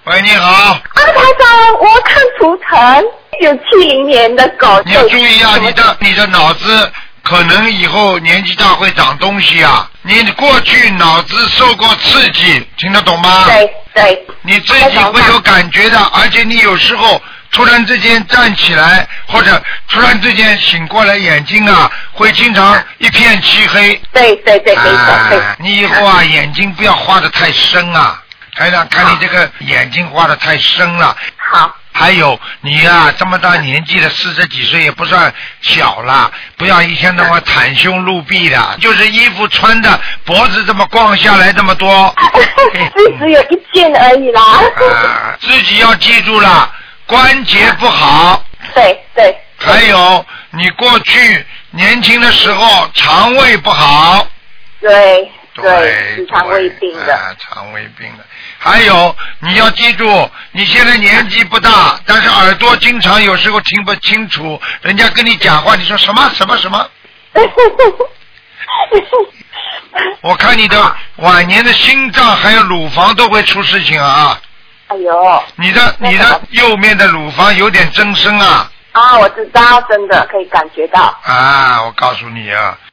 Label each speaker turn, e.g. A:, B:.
A: 喂，你好。
B: 啊，台长，我看图腾，1970年的狗。
A: 你要注意啊，你的脑子可能以后年纪大会长东西啊。你过去脑子受过刺激，听得懂吗？
B: 对。
A: 你自己会有感觉的，而且你有时候突然之间站起来，或者突然之间醒过来，眼睛啊会经常一片漆黑。
B: 对，没错。
A: 你以后啊眼睛不要画得太深啊。台长看你这个眼睛画得太深了。
B: 好。
A: 还有你呀、这么大年纪了40几岁也不算小了，不要一天到晚袒胸露臂的，就是衣服穿的脖子这么光下来这么多。
B: 只有一件而已啦。
A: 自己要记住了，关节不好。
B: 对。
A: 还有你过去年轻的时候肠胃不好。
B: 对，是肠胃病的。
A: 肠胃病的。还有你要记住，你现在年纪不大，但是耳朵经常有时候听不清楚，人家跟你讲话，你说什么。我看你的晚年的心脏还有乳房都会出事情啊！
B: 哎呦，
A: 你的右面的乳房有点增生啊！
B: 啊，我知道，真的可以感觉到。
A: 啊，我告诉你啊，